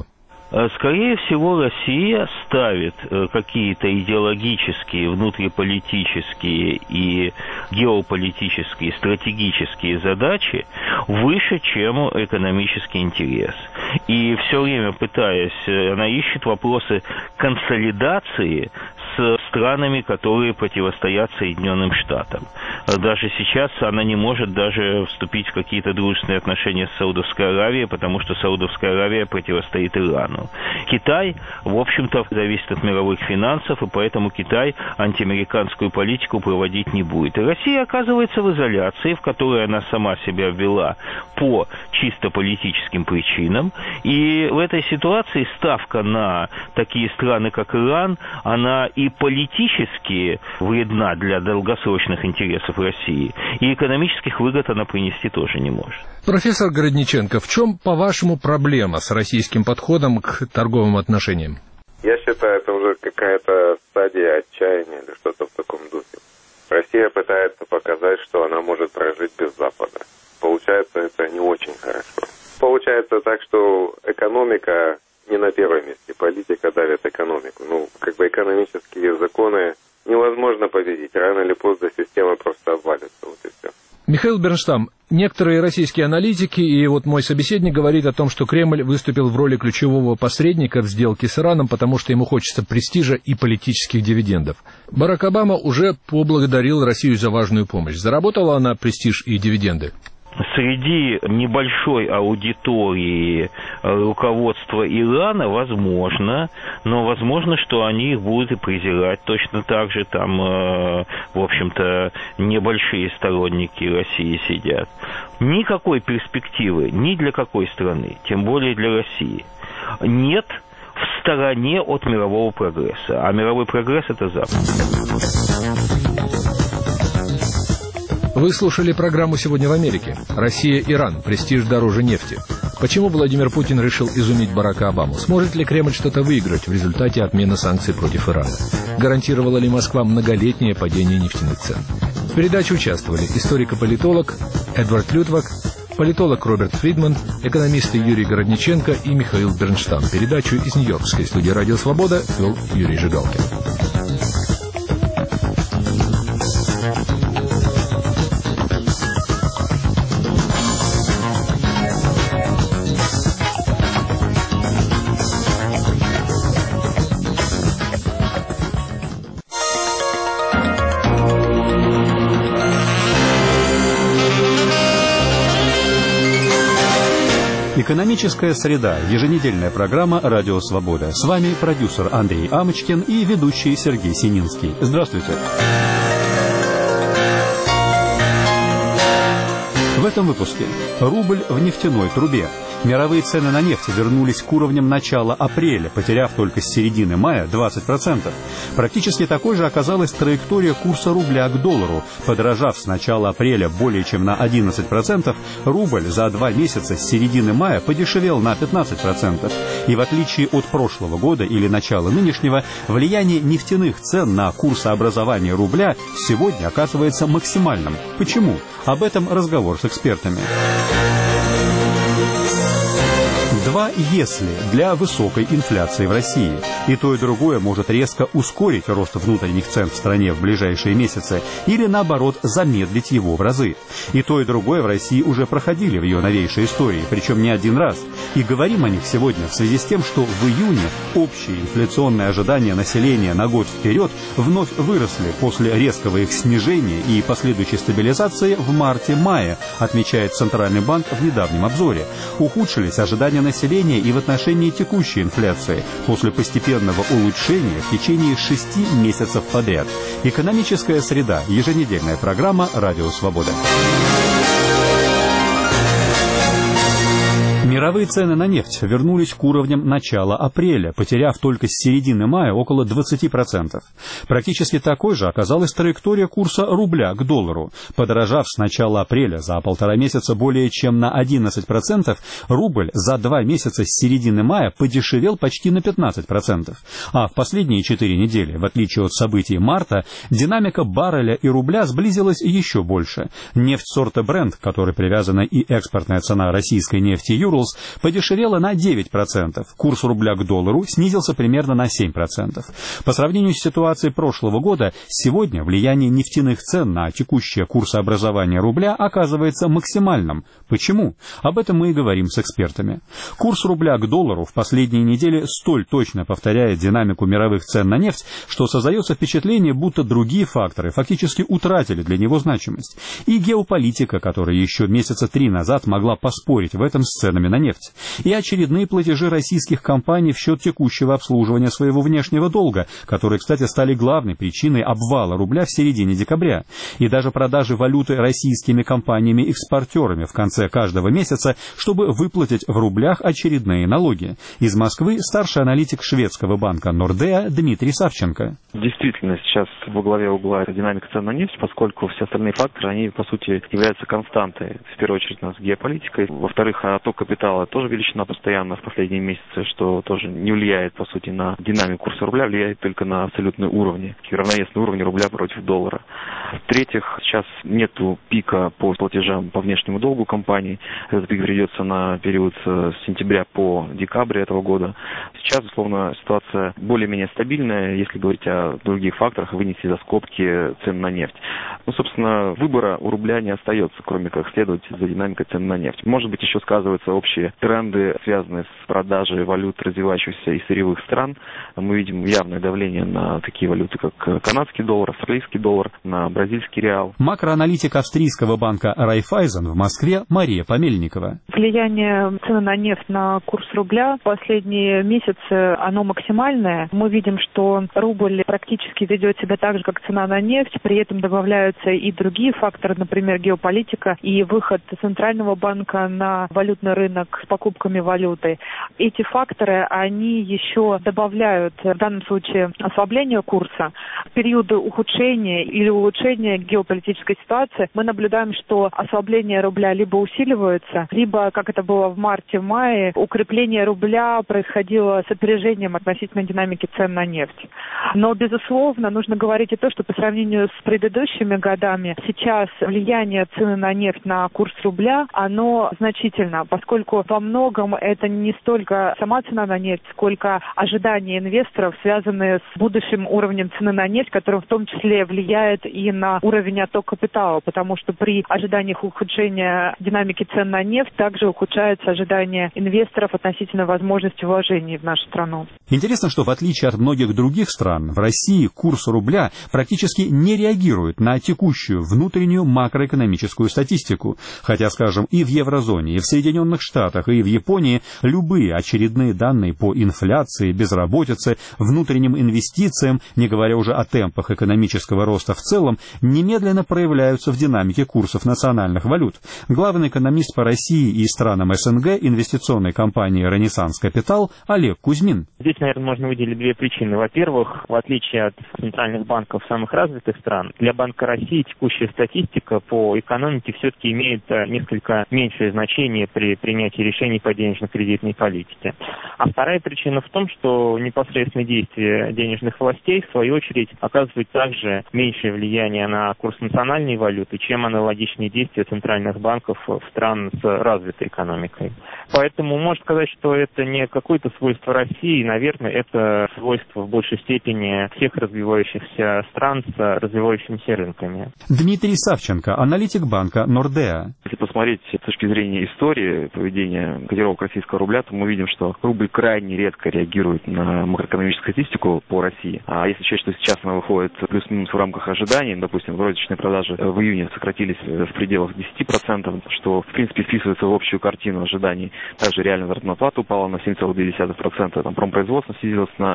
Скорее всего, Россия ставит какие-то идеологические, внутриполитические и геополитические, стратегические задачи выше, чем экономический интерес. И все время она ищет вопросы консолидации с странами, которые противостоят Соединенным Штатам. Даже сейчас она не может даже вступить в какие-то дружественные отношения с Саудовской Аравией, потому что Саудовская Аравия противостоит Ирану. Китай, в общем-то, зависит от мировых финансов, и поэтому Китай антиамериканскую политику проводить не будет. И Россия оказывается в изоляции, в которой она сама себя ввела по чисто политическим причинам. И в этой ситуации ставка на такие страны, как Иран, она и политически вредна для долгосрочных интересов России, и экономических выгод она принести тоже не может. Профессор Городниченко, в чем, по-вашему, проблема с российским подходом к торговым отношениям? Я считаю, это уже какая-то стадия отчаяния или что-то в таком духе. Россия пытается показать, что она может прожить без Запада. Получается, это не очень хорошо. Получается так, что экономика не на первом месте, политика давит экономику. Экономические законы невозможно победить. Рано или поздно система просто обвалится. Вот и все. Михаил Бернштам, некоторые российские аналитики, и вот мой собеседник говорит о том, что Кремль выступил в роли ключевого посредника в сделке с Ираном, потому что ему хочется престижа и политических дивидендов. Барак Обама уже поблагодарил Россию за важную помощь. Заработала она престиж и дивиденды? Среди небольшой аудитории руководства Ирана возможно, но возможно, что они их будут и презирать точно так же. Там, в общем-то, небольшие сторонники России сидят. Никакой перспективы ни для какой страны, тем более для России, нет в стороне от мирового прогресса. А мировой прогресс – это Запад. Вы слушали программу «Сегодня в Америке». Россия-Иран. Престиж дороже нефти. Почему Владимир Путин решил изумить Барака Обаму? Сможет ли Кремль что-то выиграть в результате отмены санкций против Ирана? Гарантировала ли Москва многолетнее падение нефтяных цен? В передаче участвовали историк-политолог Эдвард Лютвак, политолог Роберт Фридман, экономисты Юрий Городниченко и Михаил Бернштам. Передачу из Нью-Йоркской студии «Радио Свобода» вел Юрий Жигалкин. Экономическая среда. Еженедельная программа «Радио Свобода». С вами продюсер Андрей Амочкин и ведущий Сергей Сининский. Здравствуйте. В этом выпуске. Рубль в нефтяной трубе. Мировые цены на нефть вернулись к уровням начала апреля, потеряв только с середины мая 20%. Практически такой же оказалась траектория курса рубля к доллару. Подорожав с начала апреля более чем на 11%, рубль за 2 месяца с середины мая подешевел на 15%. И в отличие от прошлого года или начала нынешнего, влияние нефтяных цен на курсообразование рубля сегодня оказывается максимальным. Почему? Об этом разговор с экспертами. Два «если» для высокой инфляции в России. И то, и другое может резко ускорить рост внутренних цен в стране в ближайшие месяцы или, наоборот, замедлить его в разы. И то, и другое в России уже проходили в ее новейшей истории, причем не один раз. И говорим о них сегодня в связи с тем, что в июне общие инфляционные ожидания населения на год вперед вновь выросли после резкого их снижения и последующей стабилизации в марте-мае, отмечает Центральный банк в недавнем обзоре. Ухудшились ожидания населения и в отношении текущей инфляции после постепенного улучшения в течение 6 месяцев подряд. Экономическая среда. Еженедельная программа «Радио Свобода». Мировые цены на нефть вернулись к уровням начала апреля, потеряв только с середины мая около 20%. Практически такой же оказалась траектория курса рубля к доллару. Подорожав с начала апреля за 1,5 месяца более чем на 11%, рубль за 2 месяца с середины мая подешевел почти на 15%. А в последние 4 недели, в отличие от событий марта, динамика барреля и рубля сблизилась еще больше. Нефть сорта Brent, к которой привязана и экспортная цена российской нефти Urals, Metals подешевела на 9%. Курс рубля к доллару снизился примерно на 7%. По сравнению с ситуацией прошлого года, сегодня влияние нефтяных цен на текущее курсообразование рубля оказывается максимальным. Почему? Об этом мы и говорим с экспертами. Курс рубля к доллару в последние недели столь точно повторяет динамику мировых цен на нефть, что создается впечатление, будто другие факторы фактически утратили для него значимость. И геополитика, которая еще месяца 3 назад могла поспорить в этом с ценами на нефть. И очередные платежи российских компаний в счет текущего обслуживания своего внешнего долга, которые, кстати, стали главной причиной обвала рубля в середине декабря. И даже продажи валюты российскими компаниями-экспортерами в конце каждого месяца, чтобы выплатить в рублях очередные налоги. Из Москвы старший аналитик шведского банка Nordea Дмитрий Савченко. Действительно, сейчас во главе угла динамика цен на нефть, поскольку все остальные факторы, они, по сути, являются константой. В первую очередь, у нас геополитика. Во-вторых, отток капитала тоже величина постоянно в последние месяцы, что тоже не влияет, по сути, на динамику курса рубля, влияет только на абсолютные уровни, равновесные уровни рубля против доллара. В-третьих, сейчас нету пика по платежам по внешнему долгу компаний. Этот пик придется на период с сентября по декабрь этого года. Сейчас, условно, ситуация более-менее стабильная, если говорить о других факторах, вынести за скобки цен на нефть. Собственно, выбора у рубля не остается, кроме как следовать за динамикой цен на нефть. Может быть, еще сказываются общие тренды, связанные с продажей валют развивающихся и сырьевых стран. Мы видим явное давление на такие валюты, как канадский доллар, австралийский доллар, на бразильский реал. Макроаналитик австрийского банка Райфайзен в Москве Мария Помельникова. Влияние цены на нефть на курс рубля в последние месяцы, оно максимальное. Мы видим, что рубль практически ведет себя так же, как цена на нефть, при этом добавляются и другие факторы, например, геополитика и выход Центрального банка на валютный рынок с покупками валюты. Эти факторы, они еще добавляют, в данном случае, ослабление курса. В периоды ухудшения или улучшения геополитической ситуации мы наблюдаем, что ослабление рубля либо усиливается, либо, как это было в марте-мае, укрепление рубля происходило с опережением относительно динамики цен на нефть. Но, безусловно, нужно говорить и то, что по сравнению с предыдущими годами сейчас влияние цены на нефть на курс рубля, оно значительно, поскольку во многом это не столько сама цена на нефть, сколько ожидания инвесторов, связанные с будущим уровнем цены на нефть, который в том числе влияет и на уровень оттока капитала, потому что при ожиданиях ухудшения динамики цен на нефть также ухудшается ожидание инвесторов относительно возможности вложений в нашу страну. Интересно, что в отличие от многих других стран, в России курс рубля практически не реагирует на текущую внутреннюю макроэкономическую статистику. Хотя, скажем, и в еврозоне, и в Соединенных Штатах, и в Японии любые очередные данные по инфляции, безработице, внутренним инвестициям, не говоря уже о темпах экономического роста в целом, немедленно проявляются в динамике курсов национальных валют. Главный экономист по России и странам СНГ инвестиционной компании «Ренессанс Капитал» Олег Кузьмин. Здесь, наверное, можно выделить две причины. Во-первых, в отличие от центральных банков самых развитых стран, для Банка России текущая статистика по экономике все-таки имеет несколько меньшее значение при принятии решений по денежно-кредитной политике. А вторая причина в том, что непосредственные действия денежных властей, в свою очередь, оказывают также меньшее влияние на курс национальной валюты, чем аналогичные действия центральных банков стран с развитой экономикой. Поэтому можно сказать, что это не какое-то свойство России, наверное, это свойство в большей степени всех развивающихся стран с развивающимися рынками. Дмитрий Савченко, аналитик банка Nordea. Если посмотреть с точки зрения истории поведения котировок российского рубля, то мы видим, что рубль крайне редко реагирует на макроэкономическую статистику по России. А если считать, что сейчас она выходит плюс-минус в рамках ожиданий, допустим, розничные продажи в июне сократились в пределах 10%, что, в принципе, вписывается в общую картину ожиданий. Также реальная заработная плата упала на 7,2%, там промпроизводство снизилось на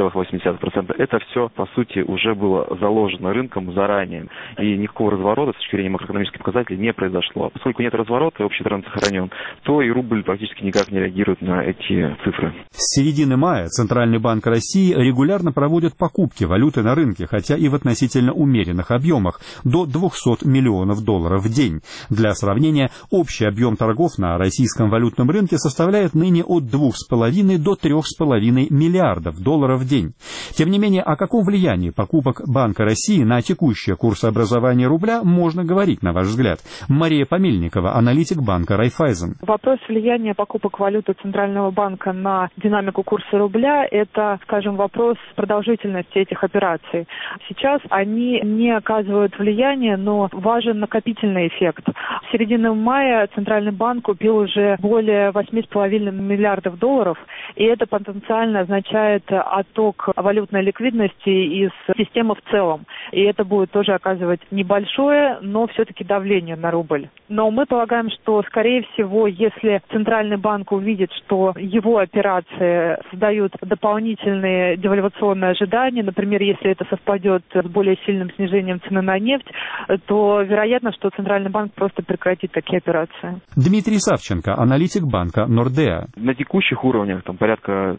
4,8%. Это все, по сути, уже было заложено рынком заранее. И никакого разворота с точки зрения макроэкономических показателей не произошло. Поскольку нет разворота и общий тренд сохранен, то и рубль практически никак не реагирует на эти цифры. цифры. С середины мая Центральный банк России регулярно проводит покупки валюты на рынке, хотя и в относительно умеренных объемах, до 200 миллионов долларов в день. Для сравнения, общий объем торгов на российском валютном рынке составляет ныне от 2,5 до 3,5 миллиардов долларов в день. Тем не менее, о каком влиянии покупок Банка России на текущее курсообразование рубля можно говорить, на ваш взгляд? Мария Помельникова, аналитик банка Райффайзен. Вопрос влияния покупок валюты Центрального банка на динамику курса рубля – это, скажем, вопрос продолжительности этих операций. Сейчас они не оказывают влияния, но важен накопительный эффект. В середине мая Центральный банк купил уже более 8,5 миллиардов долларов, и это потенциально означает отток валютной ликвидности из системы в целом. И это будет тоже оказывать небольшое, но все-таки давление на рубль. Но мы полагаем, что, скорее всего, если Центральный банк увидит, что его операции создают дополнительные девальвационные ожидания, например, если это совпадет с более сильным снижением цены на нефть, то вероятно, что Центральный банк просто прекратит такие операции. Дмитрий Савченко, аналитик банка Нордеа. На текущих уровнях там порядка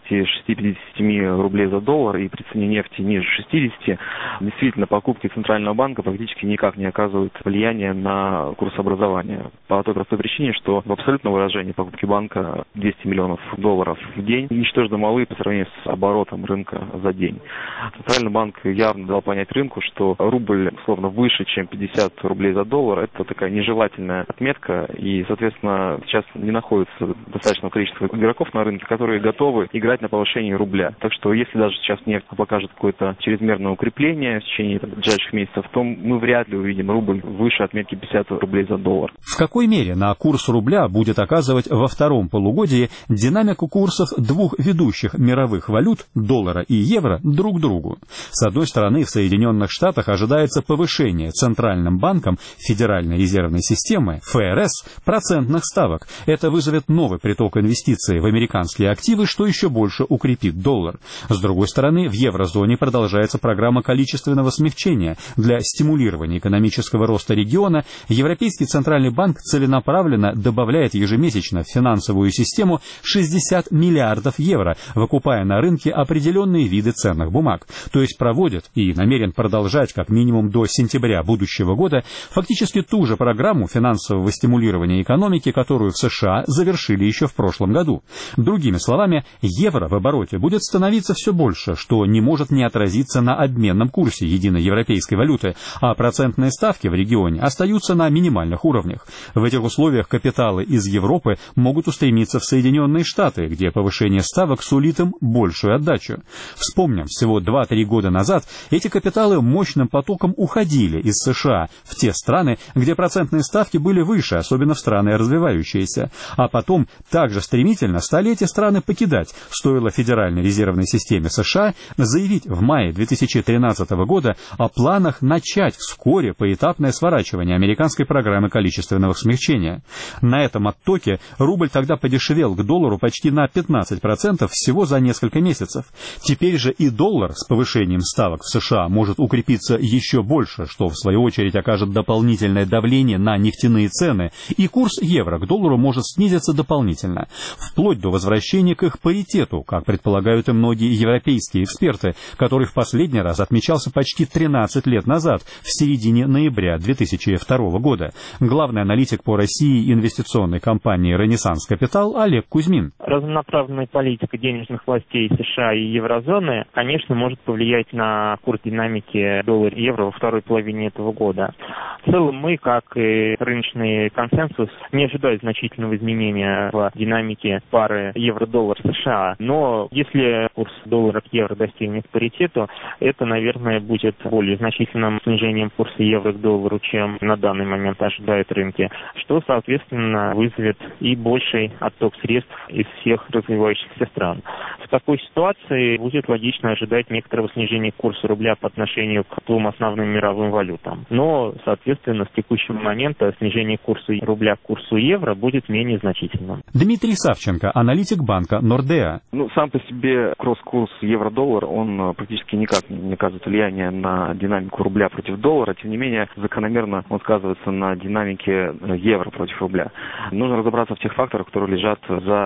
56-57 рублей за доллар и при цене нефти ниже 60, действительно покупки Центрального банка практически никак не оказывают влияния на курсообразование. По той простой причине, что в абсолютном выражении покупки банка 200 миллионов долларов в день ничтожно малы по сравнению с оборотом рынка за день. Центральный банк явно дал понять рынку, что рубль, условно, выше, чем 50 рублей за доллар, это такая нежелательная отметка, и, соответственно, сейчас не находится достаточного количества игроков на рынке, которые готовы играть на повышение рубля. Так что, если даже сейчас нефть покажет какое-то чрезмерное укрепление в течение ближайших месяцев, то мы вряд ли увидим рубль выше отметки 50 рублей за доллар. В какой мере на курс рубля будет оказывать во втором полугодии динамику курсов двух ведущих мировых валют, доллара и евро, друг другу? С одной стороны, в Соединенных Штатах ожидается повышение Центральным банком Федеральной резервной системы, ФРС, процентных ставок. Это вызовет новый приток инвестиций в американские активы, что еще больше укрепит доллар. С другой стороны, в еврозоне продолжается программа количественного смягчения. Для стимулирования экономического роста региона Европейский Центральный банк целенаправленно добавляет ежемесячно в финансовую систему 60 миллиардов евро, выкупая на рынке определенные виды ценных бумаг. То есть проводит и намерен продолжать как минимум до сентября будущего года фактически ту же программу финансового стимулирования экономики, которую в США завершили еще в прошлом году. Другими словами, евро в обороте будет становиться все больше, что не может не отразиться на обменном курсе единой европейской валюты, а процентные ставки в регионе остаются на минимальных уровнях. В этих условиях капиталы из Европы могут устремиться в Соединенные Штаты, где повышение ставок сулит им большую отдачу. Вспомним, всего 2-3 года назад эти капиталы мощным потоком уходили из США в те страны, где процентные ставки были выше, особенно в страны развивающиеся. А потом также стремительно стали эти страны покидать. Стоило Федеральной резервной системе США заявить в мае 2013 года о планах начать вскоре поэтапное сворачивание американской программы количественного смягчения. На этом оттоке рубль тогда подешевел к доллару почти на 15% всего за несколько месяцев. Теперь же и доллар с повышением ставок в США может укрепиться еще больше, что в свою очередь окажет дополнительное давление на нефтяные цены, и курс евро к доллару может снизиться дополнительно, вплоть до возвращения к их паритету, как предполагают и многие европейские эксперты, который в последний раз отмечался почти 13 лет назад, в середине ноября 2002 года. Главный аналитик по России инвестиционной компании «Ренессанс Капитал» Олег Кузьмин. Разнонаправленная политика денежных властей США и еврозоны, конечно, может повлиять на курс динамики доллар-евро во второй половине этого года. В целом мы, как и рыночный консенсус, не ожидаем значительного изменения в динамике пары евро-доллар США. Но если курс доллара к евро достигнет паритету, это, наверное, будет более значительным снижением курса евро к доллару, чем на данный момент ожидают рынки, что, соответственно, вызовет и больший отток средств из всех развивающихся стран. В такой ситуации будет логично ожидать некоторого снижения курса рубля по отношению к двум основным мировым валютам. Но, соответственно, с текущего момента снижение курса рубля к курсу евро будет менее значительным. Дмитрий Савченко, аналитик банка Нордеа. Сам по себе кросс-курс евро-доллар, он практически никак не оказывает влияния на динамику рубля против доллара. Тем не менее, закономерно он сказывается на динамике евро против рубля. Нужно разобраться в тех факторах, которые лежат за тем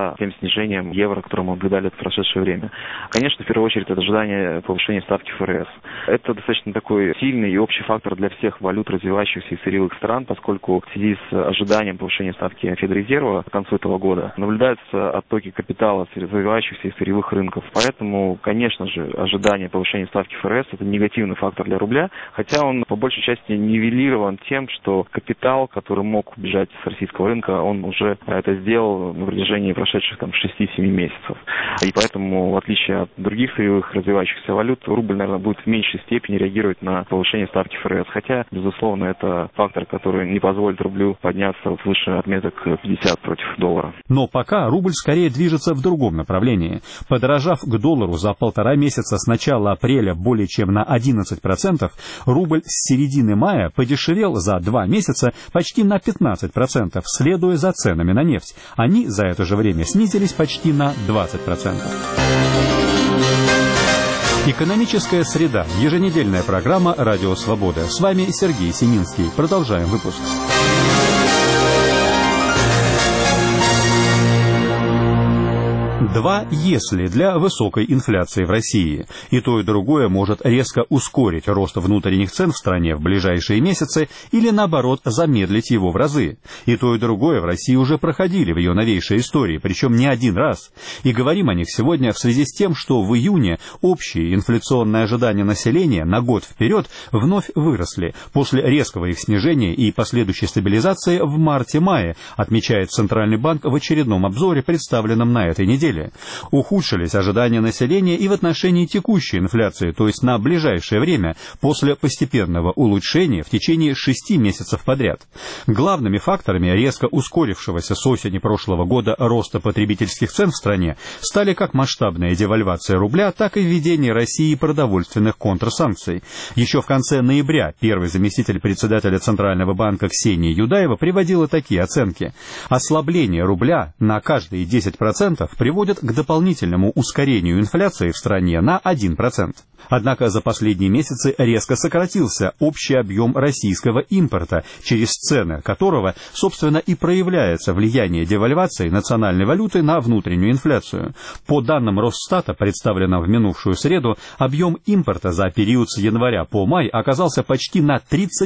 снижением евро, которое мы наблюдали в прошедшее время. Конечно, в первую очередь, это ожидание повышения ставки ФРС. Это достаточно такой сильный и общий фактор для всех валют развивающихся и сырьевых стран, поскольку в связи с ожиданием повышения ставки Федрезерва к концу этого года наблюдаются оттоки капитала с развивающихся и сырьевых рынков. Поэтому, конечно же, ожидание повышения ставки ФРС – это негативный фактор для рубля, хотя он по большей части нивелирован тем, что капитал, который мог убежать с российского рынка, он уже это сделал на протяжении прошедших 6-7 месяцев. И поэтому, в отличие от других сырьевых развивающихся валют, рубль, наверное, будет в меньшей степени реагировать на повышение ставки ФРС. Хотя, безусловно, это фактор, который не позволит рублю подняться свыше отметок 50 против доллара. Но пока рубль скорее движется в другом направлении. Подорожав к доллару за 1,5 месяца с начала апреля более чем на 11%, рубль с середины мая подешевел за 2 месяца почти на 15%, следуя за ценами на нефть. Они за это же время снизились почти на 20%. Экономическая среда. Еженедельная программа «Радио Свобода». С вами Сергей Сининский. Продолжаем выпуск. Два «если» для высокой инфляции в России. И то, и другое может резко ускорить рост внутренних цен в стране в ближайшие месяцы или, наоборот, замедлить его в разы. И то, и другое в России уже проходили в ее новейшей истории, причем не один раз. И говорим о них сегодня в связи с тем, что в июне общие инфляционные ожидания населения на год вперед вновь выросли после резкого их снижения и последующей стабилизации в марте-мае, отмечает Центральный банк в очередном обзоре, представленном на этой неделе. Ухудшились ожидания населения и в отношении текущей инфляции, то есть на ближайшее время, после постепенного улучшения в течение 6 месяцев подряд. Главными факторами резко ускорившегося с осени прошлого года роста потребительских цен в стране стали как масштабная девальвация рубля, так и введение России продовольственных контрсанкций. Еще в конце ноября первый заместитель председателя Центрального банка Ксения Юдаева приводила такие оценки. Ослабление рубля на каждые 10% приводит к дополнительному ускорению инфляции в стране на 1%. Однако за последние месяцы резко сократился общий объем российского импорта, через цены которого, собственно, и проявляется влияние девальвации национальной валюты на внутреннюю инфляцию. По данным Росстата, представленным в минувшую среду, объем импорта за период с января по май оказался почти на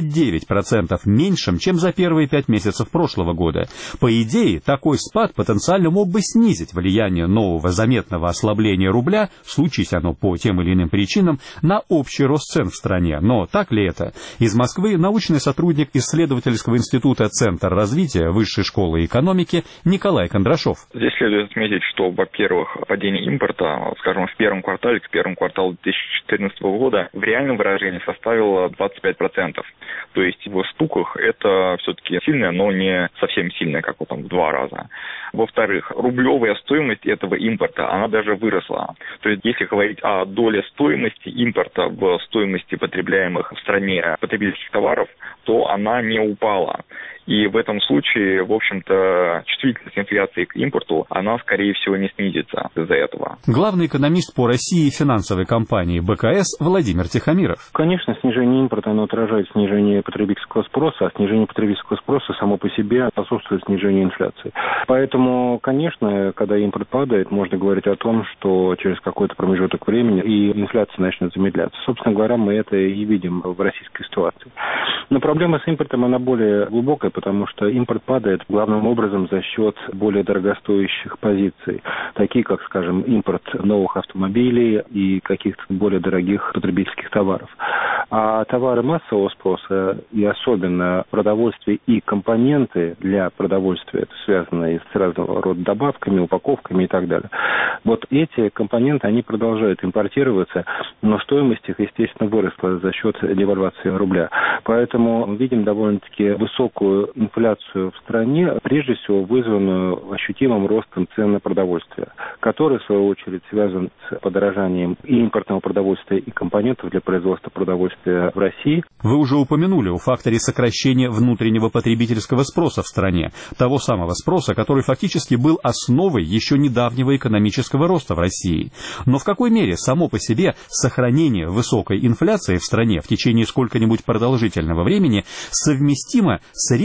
39% меньшим, чем за первые 5 месяцев прошлого года. По идее, такой спад потенциально мог бы снизить влияние нового заметного ослабления рубля, случись оно по тем или иным причинам, на общий рост цен в стране. Но так ли это? Из Москвы научный сотрудник исследовательского института «Центр развития Высшей школы экономики» Николай Кондрашов. Здесь следует отметить, что, во-первых, падение импорта, скажем, в первом квартале к первому кварталу 2014 года в реальном выражении составило 25%. То есть в штуках это все-таки сильное, но не совсем сильное, как в 2 раза. Во-вторых, рублевая стоимость этого импорта, она даже выросла. То есть если говорить о доле стоимости импорта в стоимости потребляемых в стране потребительских товаров, то она не упала. И в этом случае, в общем-то, чувствительность инфляции к импорту, она, скорее всего, не снизится из-за этого. Главный экономист по России финансовой компании БКС Владимир Тихомиров. Конечно, снижение импорта, оно отражает снижение потребительского спроса, а снижение потребительского спроса само по себе способствует снижению инфляции. Поэтому, конечно, когда импорт падает, можно говорить о том, что через какой-то промежуток времени и инфляция начнет замедляться. Собственно говоря, мы это и видим в российской ситуации. Но проблема с импортом, она более глубокая, потому что импорт падает главным образом за счет более дорогостоящих позиций, такие как, скажем, импорт новых автомобилей и каких-то более дорогих потребительских товаров. А товары массового спроса, и особенно продовольствие и компоненты для продовольствия, это связано и с разного рода добавками, упаковками и так далее. Вот эти компоненты, они продолжают импортироваться, но стоимость их, естественно, выросла за счет девальвации рубля. Поэтому мы видим довольно-таки высокую инфляцию в стране, прежде всего вызванную ощутимым ростом цен на продовольствие, который, в свою очередь, связан с подорожанием и импортного продовольствия, и компонентов для производства продовольствия в России. Вы уже упомянули о факторе сокращения внутреннего потребительского спроса в стране, того самого спроса, который фактически был основой еще недавнего экономического роста в России. Но в какой мере само по себе сохранение высокой инфляции в стране в течение сколько-нибудь продолжительного времени совместимо с резким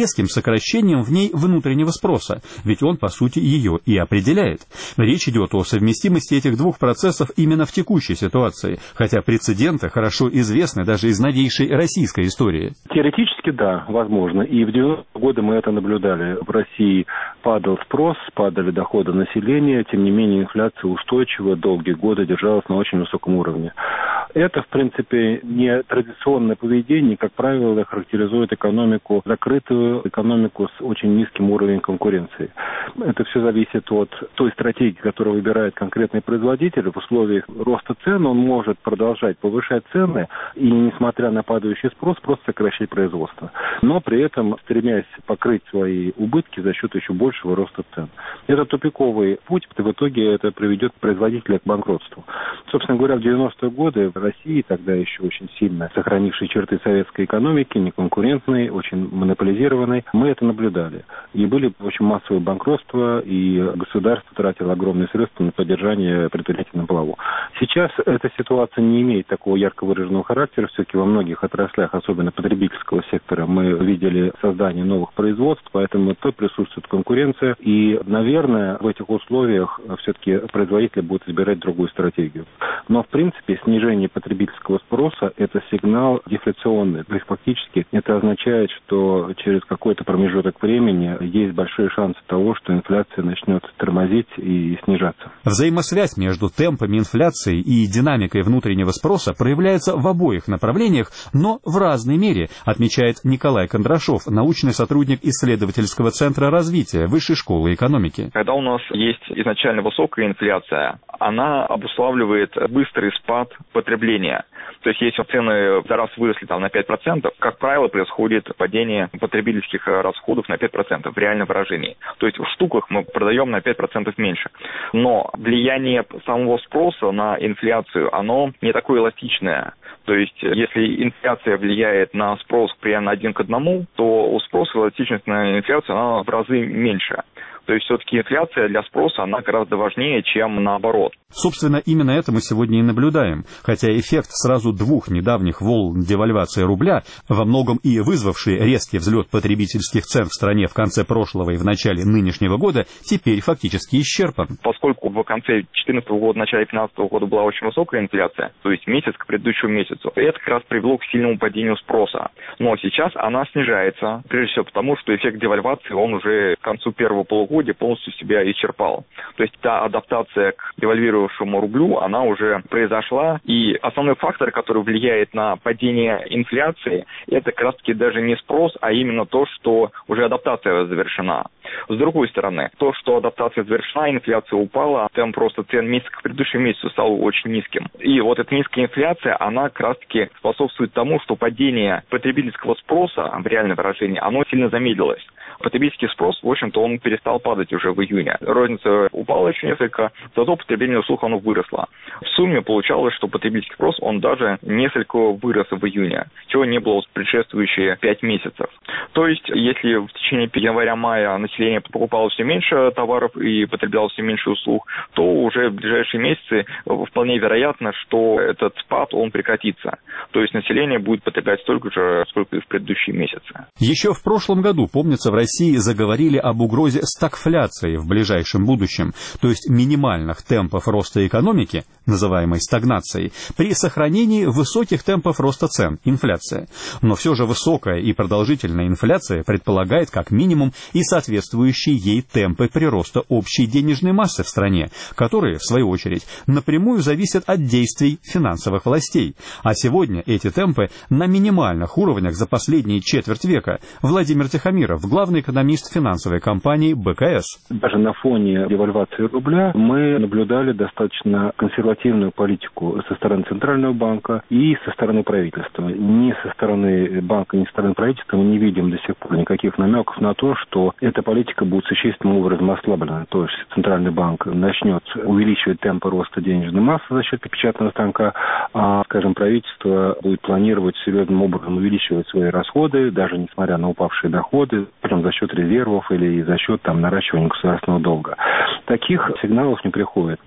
резким сокращением в ней внутреннего спроса, ведь он, по сути, ее и определяет. Речь идет о совместимости этих двух процессов именно в текущей ситуации, хотя прецеденты хорошо известны даже из новейшей российской истории. Теоретически, да, возможно. И в 90-е годы мы это наблюдали. В России падал спрос, падали доходы населения, тем не менее инфляция устойчиво долгие годы держалась на очень высоком уровне. Это, в принципе, не традиционное поведение, как правило, характеризует экономику, закрытую экономику с очень низким уровнем конкуренции. Это все зависит от той стратегии, которую выбирает конкретный производитель. В условиях роста цен он может продолжать повышать цены и, несмотря на падающий спрос, просто сокращать производство. Но при этом стремясь покрыть свои убытки за счет еще большего роста цен. Это тупиковый путь, в итоге это приведет производителя к банкротству. Собственно говоря, в 90-е годы в России, тогда еще очень сильно сохранившей черты советской экономики, неконкурентной, очень монополизированной, мы это наблюдали. И были очень массовые банкротства, и государство тратило огромные средства на поддержание предприятий на плаву. Сейчас эта ситуация не имеет такого ярко выраженного характера. Все-таки во многих отраслях, особенно потребительского сектора, мы видели создание новых производств, поэтому тут присутствует конкуренция. И, наверное, в этих условиях все-таки производители будут избирать другую стратегию. Но, в принципе, снижение потребительского спроса – это сигнал дефляционный. То есть, фактически, это означает, что через какой-то промежуток времени есть большие шансы того, что инфляция начнет тормозить и снижаться. Взаимосвязь между темпами инфляции и динамикой внутреннего спроса проявляется в обоих направлениях, но в разной мере, отмечает Николай Кондрашов, научный сотрудник исследовательского центра развития Высшей школы экономики. Когда у нас есть изначально высокая инфляция, она обуславливает быстрый спад потребления. То есть, если цены за раз выросли на 5%, как правило, происходит падение потребительских расходов на 5% в реальном выражении. То есть, в штуках мы продаем на 5% меньше. Но влияние самого спроса на инфляцию, оно не такое эластичное. То есть, если инфляция влияет на спрос примерно 1 к 1, то у спроса эластичность на инфляцию, она в разы меньше. То есть, все-таки инфляция для спроса, она гораздо важнее, чем наоборот. Собственно, именно это мы сегодня и наблюдаем. Хотя эффект сразу двух недавних волн девальвации рубля, во многом и вызвавший резкий взлет потребительских цен в стране в конце прошлого и в начале нынешнего года, теперь фактически исчерпан. Поскольку в конце 2014 года, начале 2015 года была очень высокая инфляция, то есть месяц к предыдущему месяцу, это как раз привело к сильному падению спроса. Но сейчас она снижается, прежде всего потому, что эффект девальвации, он уже к концу первого полугодия полностью себя исчерпал. То есть та адаптация к девальвирующему рублю, она уже произошла. И основной фактор, который влияет на падение инфляции, это как раз-таки даже не спрос, а именно то, что уже адаптация завершена. С другой стороны, то, что адаптация завершена, инфляция упала, темп роста цен месяц к предыдущему месяцу стал очень низким. И вот эта низкая инфляция, она как раз-таки способствует тому, что падение потребительского спроса в реальном выражении, оно сильно замедлилось. Потребительский спрос, в общем-то, он перестал падать уже в июне. Розница упала еще несколько, зато потребление услуг, оно выросло. В сумме получалось, что потребительский спрос, он даже несколько вырос в июне, чего не было в предшествующие 5 месяцев. То есть, если в течение января-мая население покупало все меньше товаров и потребляло все меньше услуг, то уже в ближайшие месяцы вполне вероятно, что этот спад, он прекратится. То есть, население будет потреблять столько же, сколько и в предыдущие месяцы. Еще в прошлом году, помнится, в России заговорили об угрозе стагфляции в ближайшем будущем, то есть минимальных темпов роста экономики, называемой стагнацией, при сохранении высоких темпов роста цен, инфляция. Но все же высокая и продолжительная инфляция предполагает как минимум и соответствующие ей темпы прироста общей денежной массы в стране, которые, в свою очередь, напрямую зависят от действий финансовых властей. А сегодня эти темпы на минимальных уровнях за последние четверть века. Владимир Тихомиров, главный экономист финансовой компании БКС. Даже на фоне девальвации рубля мы наблюдали достаточно консервативную политику со стороны Центрального банка и со стороны правительства. Ни со стороны банка, ни со стороны правительства мы не видим до сих пор никаких намеков на то, что эта политика будет существенным образом ослаблена. То есть Центральный банк начнет увеличивать темпы роста денежной массы за счет печатного станка, а, скажем, правительство будет планировать серьезным образом увеличивать свои расходы, даже несмотря на упавшие доходы, причем за счет резервов или за счет наращивания государственного долга. Таких сигналов не приходит.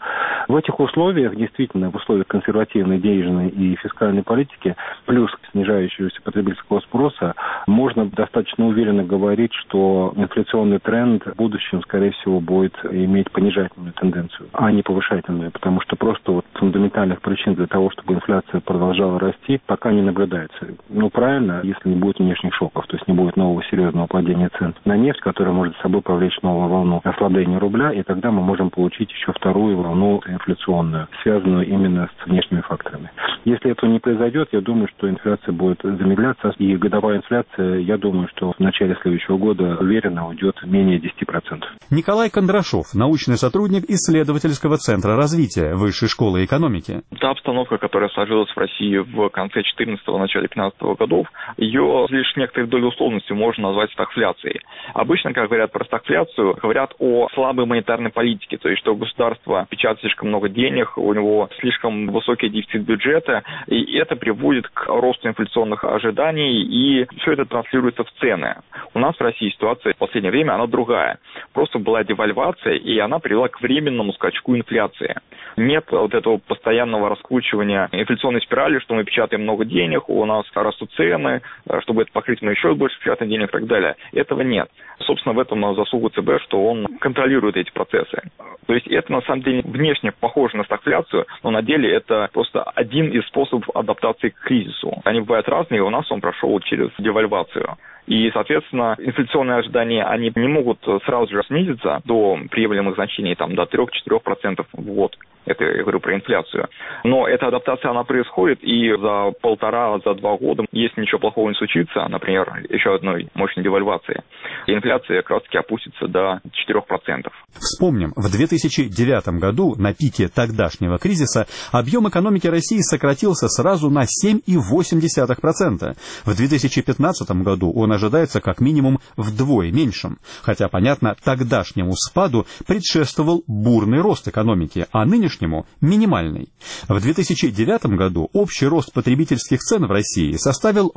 В этих условиях, действительно, в условиях консервативной, денежной и фискальной политики, плюс снижающегося потребительского спроса, можно достаточно уверенно говорить, что инфляционный тренд в будущем, скорее всего, будет иметь понижательную тенденцию, а не повышательную, потому что просто вот фундаментальных причин для того, чтобы инфляция продолжала расти, пока не наблюдается. Ну, правильно, если не будет внешних шоков, то есть не будет нового серьезного падения цен на нефть, которая может с собой повлечь новую волну ослабления рубля, и тогда мы можем получить еще вторую волну инфляционную, связанную именно с внешними факторами. Если этого не произойдет, я думаю, что инфляция будет замедляться, и годовая инфляция, я думаю, что в начале следующего года уверенно уйдет менее 10%. Николай Кондрашов, научный сотрудник исследовательского центра развития Высшей школы экономики. Та обстановка, которая сложилась в России в конце 14-го, начале 15-го годов, ее лишь некоторой долей условности можно назвать стагфляцией. Обычно, когда говорят про стагфляцию, говорят о слабой монетарной политике, то есть что государство печатает слишком много денег, у него слишком высокий дефицит бюджета, и это приводит к росту инфляционных ожиданий, и все это транслируется в цены. У нас в России ситуация в последнее время, она другая. Просто была девальвация, и она привела к временному скачку инфляции. Нет вот этого постоянного раскручивания инфляционной спирали, что мы печатаем много денег, у нас растут цены, чтобы это покрыть, мы еще больше печатаем денег и так далее. Этого нет. Собственно, в этом заслуга ЦБ, что он контролирует эти процессы. То есть это, на самом деле, внешне похоже на стагфляцию, но на деле это просто один из способов адаптации к кризису. Они бывают разные, и у нас он прошел через девальвацию. И, соответственно, инфляционные ожидания, они не могут сразу же снизиться до приемлемых значений, там, до 3-4% в год. Это я говорю про инфляцию. Но эта адаптация, она происходит, и за 1,5-2 года, если ничего плохого не случится, например, еще одной мощной девальвации, инфляция как раз-таки опустится до 4%. Вспомним, в 2009 году на пике тогдашнего кризиса объем экономики России сократился сразу на 7,8%. В 2015 году он ожидается как минимум вдвое меньшим. Хотя, понятно, тогдашнему спаду предшествовал бурный рост экономики, а нынешнему – минимальный. В 2009 году общий рост потребительских цен в России составил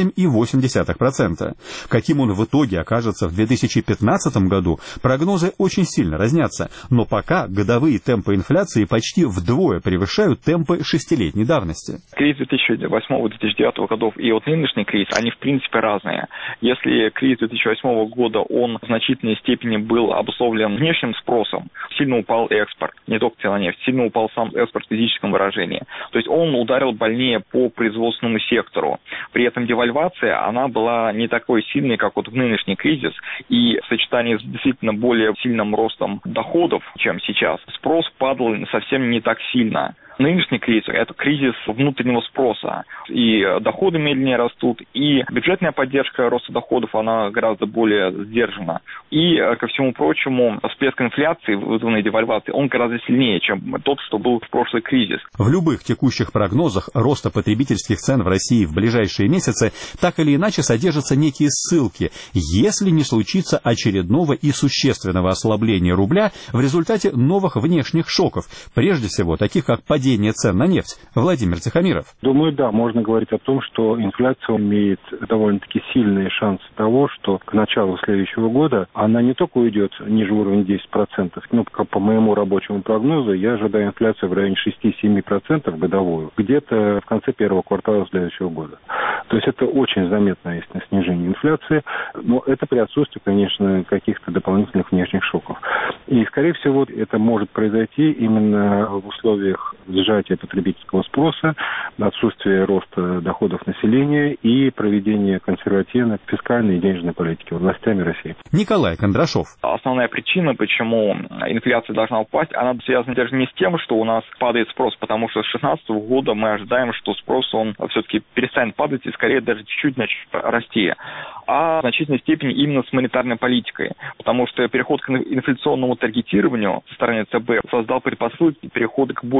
8,8%. Каким он в итоге окажется в 2015 году, прогнозы очень сильно разнятся, но пока годовые темпы инфляции почти вдвое превышают темпы шестилетней давности. Кризис 2008-2009 годов и вот нынешний кризис, они в принципе разные. Если кризис 2008 года, он в значительной степени был обусловлен внешним спросом, сильно упал экспорт, не только цена на нефть, сильно упал сам экспорт в физическом выражении. То есть он ударил больнее по производственному сектору. При этом девальвация, она была не такой сильной, как вот в нынешний кризис, и в сочетании с действительно более сильным ростом доходов, чем сейчас, спрос падал совсем не так сильно. Нынешний кризис – это кризис внутреннего спроса. И доходы медленнее растут, и бюджетная поддержка роста доходов, она гораздо более сдержана. И, ко всему прочему, всплеск инфляции, вызванный девальвацией, он гораздо сильнее, чем тот, что был в прошлый кризис. В любых текущих прогнозах роста потребительских цен в России в ближайшие месяцы так или иначе содержатся некие ссылки, если не случится очередного и существенного ослабления рубля в результате новых внешних шоков, прежде всего таких как падение цен на нефть. Владимир Тихомиров. Думаю, да, можно говорить о том, что инфляция имеет довольно-таки сильные шансы того, что к началу следующего года она не только уйдет ниже уровня 10%, но по моему рабочему прогнозу я ожидаю инфляцию в районе 6-7% годовую, где-то в конце первого квартала следующего года. То есть это очень заметное снижение инфляции, но это при отсутствии, конечно, каких-то дополнительных внешних шоков. И, скорее всего, это может произойти именно в условиях сжатия потребительского спроса, отсутствия роста доходов населения и проведения консервативной фискальной и денежной политики властями России. Николай Кондрашов. Основная причина, почему инфляция должна упасть, она связана даже не с тем, что у нас падает спрос, потому что с 2016 года мы ожидаем, что спрос, он все-таки перестанет падать и скорее даже чуть-чуть начнет расти, а в значительной степени именно с монетарной политикой, потому что переход к инфляционному таргетированию со стороны ЦБ создал предпосылки перехода к более низкой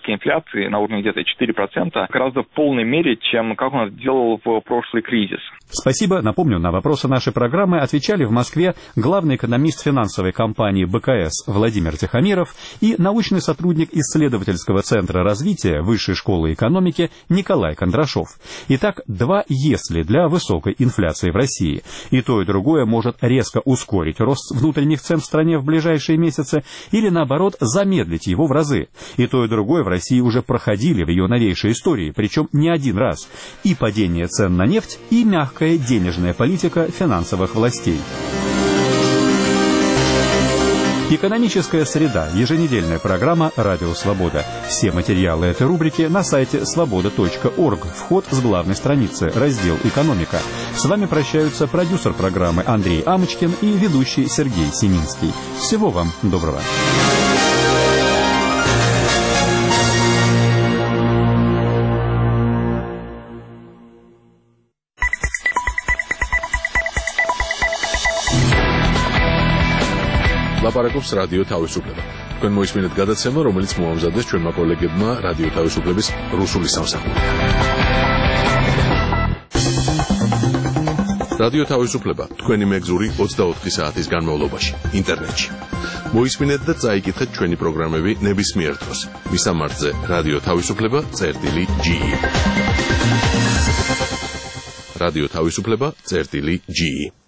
российской инфляции на уровне где-то 4% гораздо в полной мере, чем как он это делал в прошлый кризис. Спасибо. Напомню, на вопросы нашей программы отвечали в Москве главный экономист финансовой компании БКС Владимир Тихомиров и научный сотрудник исследовательского центра развития Высшей школы экономики Николай Кондрашов. Итак, 2 «если» для высокой инфляции в России. И то, и другое может резко ускорить рост внутренних цен в стране в ближайшие месяцы или, наоборот, замедлить его в разы. И то, и другое в России уже проходили в ее новейшей истории, причем не один раз. И падение цен на нефть, и мягкая денежная политика финансовых властей. Экономическая среда. Еженедельная программа «Радио Свобода». Все материалы этой рубрики на сайте svoboda.org. Вход с главной страницы. Раздел «Экономика». С вами прощаются продюсер программы Андрей Амочкин и ведущий Сергей Семинский. Всего вам доброго. ლაპარაკობს რადიო თავისუფლება. თქვენ მოისმინეთ გადაცემა, რომელიც მოამზადეს ჩვენმა კოლეგებმა რადიო თავისუფლების რუსული სამსახური. რადიო თავისუფლება თქვენი მეგზური 24 საათის განმავლობაში ინტერნეტში. მოისმინეთ და წაიკითხეთ ჩვენი პროგრამები ნებისმიერ დროს. მისამართზე რადიო თავისუფლება.ge. რადიო თავისუფლება.ge